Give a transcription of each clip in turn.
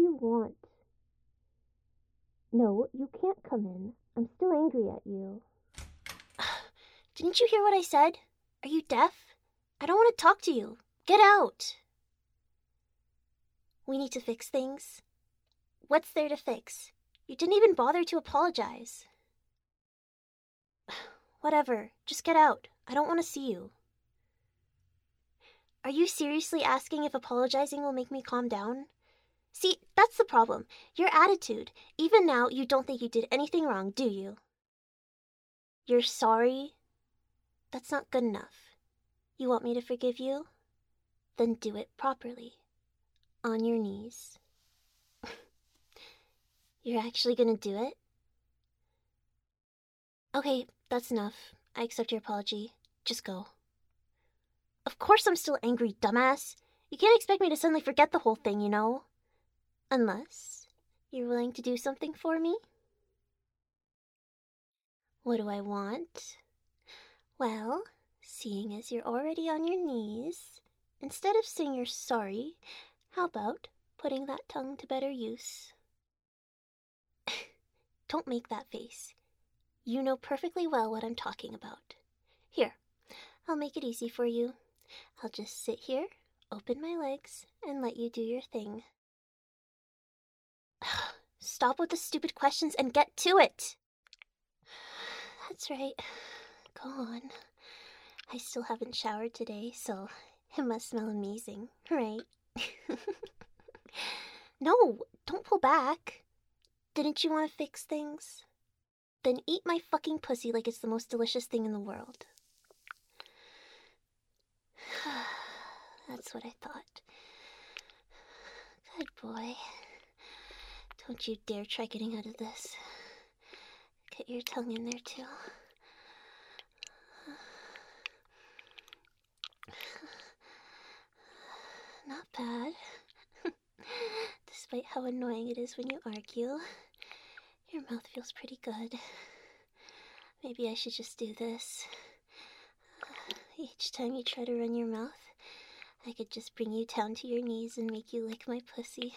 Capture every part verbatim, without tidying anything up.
you want? No, you can't come in. I'm still angry at you. Didn't you hear what I said? Are you deaf? I don't want to talk to you. Get out. We need to fix things. What's there to fix? You didn't even bother to apologize. Whatever, just get out. I don't want to see you. Are you seriously asking if apologizing will make me calm down? See, that's the problem. Your attitude. Even now, you don't think you did anything wrong, do you? You're sorry? That's not good enough. You want me to forgive you? Then do it properly. On your knees. You're actually gonna do it? Okay, that's enough. I accept your apology. Just go. Of course I'm still angry, dumbass. You can't expect me to suddenly forget the whole thing, you know? Unless you're willing to do something for me? What do I want? Well, seeing as you're already on your knees, instead of saying you're sorry, how about putting that tongue to better use? Don't make that face. You know perfectly well what I'm talking about. Here, I'll make it easy for you. I'll just sit here, open my legs, and let you do your thing. Stop with the stupid questions and get to it! That's right. Go on. I still haven't showered today, so it must smell amazing, right? No, don't pull back. Didn't you want to fix things? Then eat my fucking pussy like it's the most delicious thing in the world. That's what I thought. Good boy. Don't you dare try getting out of this. Get your tongue in there too. Not bad. Despite how annoying it is when you argue, your mouth feels pretty good. Maybe I should just do this. Each time you try to run your mouth, I could just bring you down to your knees and make you lick my pussy.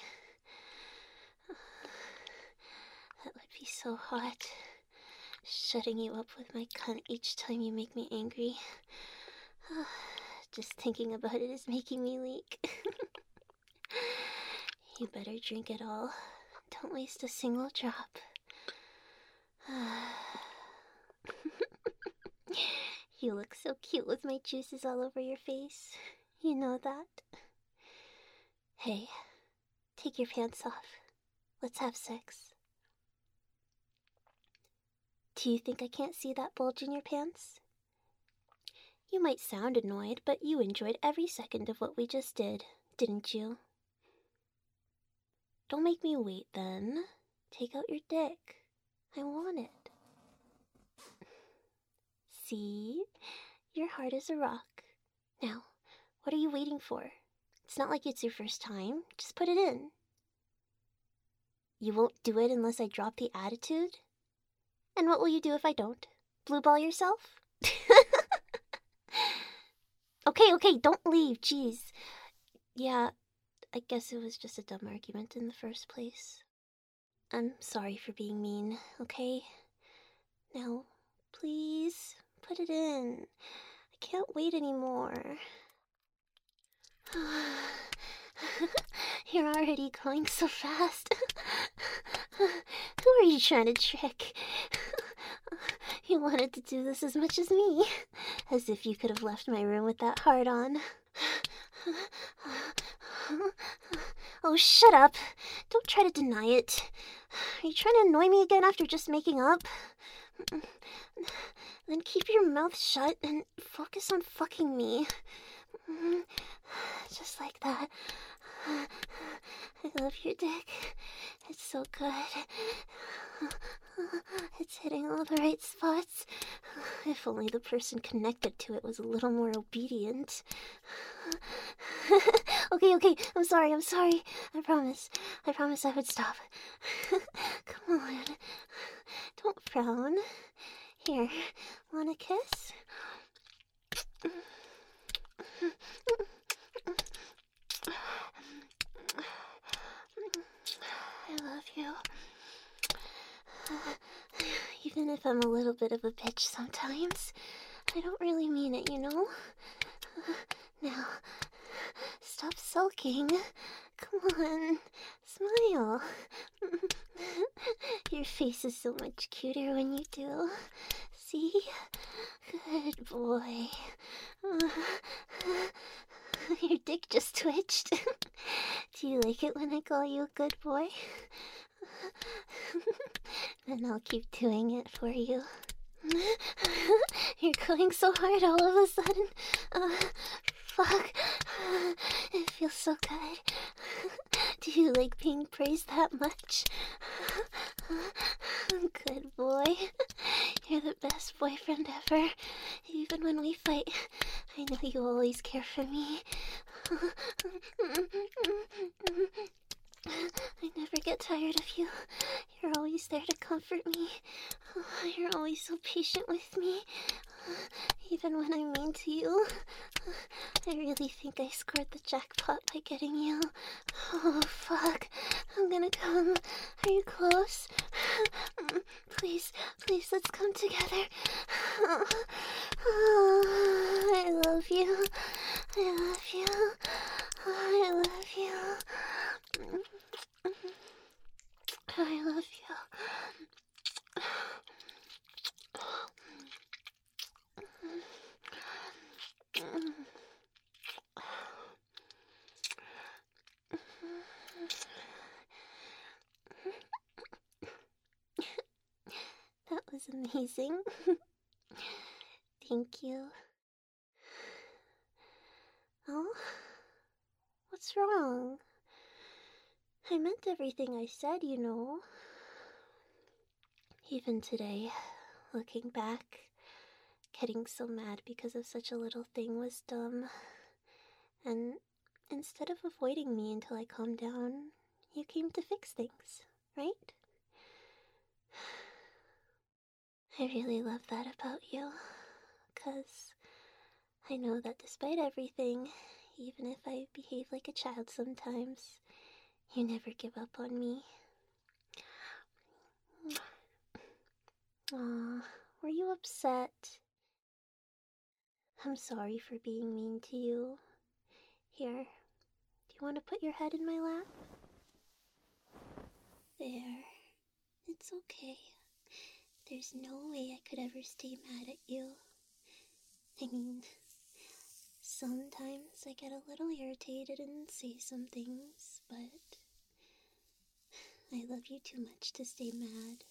That would be so hot. Shutting you up with my cunt each time you make me angry. Just thinking about it is making me leak. You better drink it all. Don't waste a single drop. You look so cute with my juices all over your face. You know that? Hey, take your pants off. Let's have sex. Do you think I can't see that bulge in your pants? You might sound annoyed, but you enjoyed every second of what we just did, didn't you? Don't make me wait then. Take out your dick. I want it. See? Your heart is a rock. Now, what are you waiting for? It's not like it's your first time. Just put it in. You won't do it unless I drop the attitude? And what will you do if I don't? Blue ball yourself? Okay, okay, don't leave, jeez. Yeah, I guess it was just a dumb argument in the first place. I'm sorry for being mean, okay? Now, please, put it in. I can't wait anymore. You're already going so fast. Who are you trying to trick? You wanted to do this as much as me. As if you could have left my room with that heart on. Oh, shut up. Don't try to deny it. Are you trying to annoy me again after just making up? Then keep your mouth shut and focus on fucking me. Just like that. I love your dick. It's so good. It's hitting all the right spots. If only the person connected to it was a little more obedient. Okay, okay, I'm sorry, I'm sorry. I promise. I promise I would stop. Come on. Don't frown. Here, want a kiss? Even if I'm a little bit of a bitch sometimes, I don't really mean it, you know? Now, stop sulking. Come on, smile. Your face is so much cuter when you do. See? Good boy. Uh, your dick just twitched. Do you like it when I call you a good boy? Then I'll keep doing it for you. You're going so hard all of a sudden. Uh, fuck. It feels so good. Do you like being praised that much? Good boy. You're the best boyfriend ever. Even when we fight, I know you always care for me. I never get tired of you. You're always there to comfort me. You're always so patient with me. Even when I'm mean to you. I really think I scored the jackpot by getting you. Oh, fuck. I'm gonna come. Are you close? Please, please, let's come together. Oh, I love you. I love you. I love you. I love you. That was amazing. Thank you. Oh? What's wrong? I meant everything I said, you know. Even today, looking back, getting so mad because of such a little thing was dumb. And instead of avoiding me until I calmed down, you came to fix things, right? I really love that about you, 'cause I know that despite everything, even if I behave like a child sometimes, you never give up on me. Aw, were you upset? I'm sorry for being mean to you. Here, do you want to put your head in my lap? There. It's okay. There's no way I could ever stay mad at you. I mean, sometimes I get a little irritated and say some things, but I love you too much to stay mad.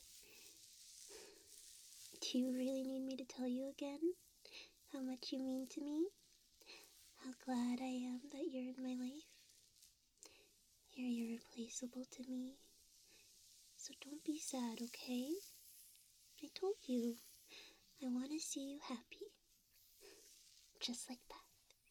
Do you really need me to tell you again how much you mean to me? How glad I am that you're in my life? You're irreplaceable to me. So don't be sad, okay? I told you, I want to see you happy. Just like that.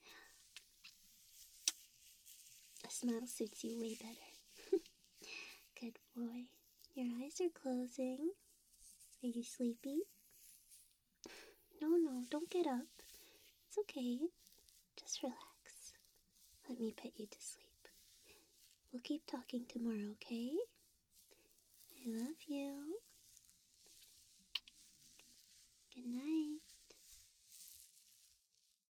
A smile suits you way better. Good boy. Your eyes are closing. Are you sleepy? No, no, don't get up. It's okay. Just relax. Let me put you to sleep. We'll keep talking tomorrow, okay? I love you. Good night.